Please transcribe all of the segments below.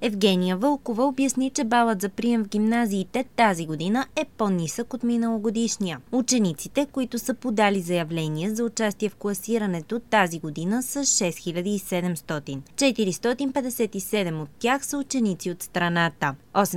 Евгения Вълкова обясни, че балът за прием в гимназиите тази година е по-нисък от миналогодишния. Учениците, които са подали заявление за участие в класирането тази година са 6700. 457 от тях са ученици от страната.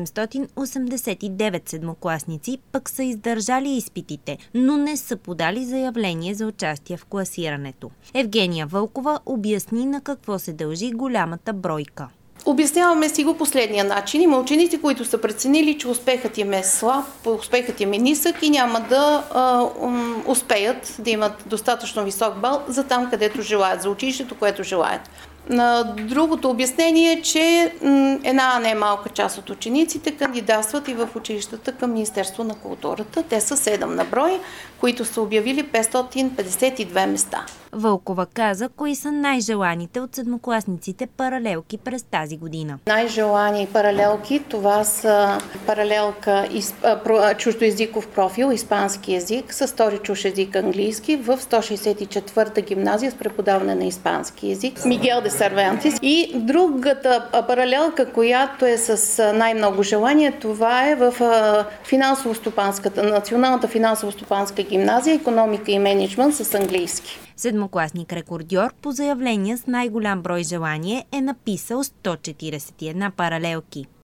889 седмокласници пък са издържали изпитите, но не са подали заявление за участие в класирането. Евгения Вълкова обясни на какво се дължи голямата бройка. Обясняваме си го последния начин. Има ученици, които са преценили, че успехът им е слаб, успехът им е нисък и няма да успеят да имат достатъчно висок бал за там, където желаят, за училището, което желаят. Другото обяснение е, че една не малка част от учениците кандидатстват и в училищата към Министерство на културата. Те са 7 на брой, които са обявили 552 места. Вълкова каза, кои са най-желаните от седмокласниците паралелки през тази година. Най-желани паралелки, това са паралелка чуждоезиков профил, испански език, с втори чужд език английски в 164-та гимназия с преподаване на испански език, Мигел де Сервантис. И другата паралелка, която е с най-много желание, това е в Националната финансово-стопанска гимназия, икономика и мениджмънт с английски. Седмокласник рекордьор по заявление с най-голям брой желание е написал 141 паралелки.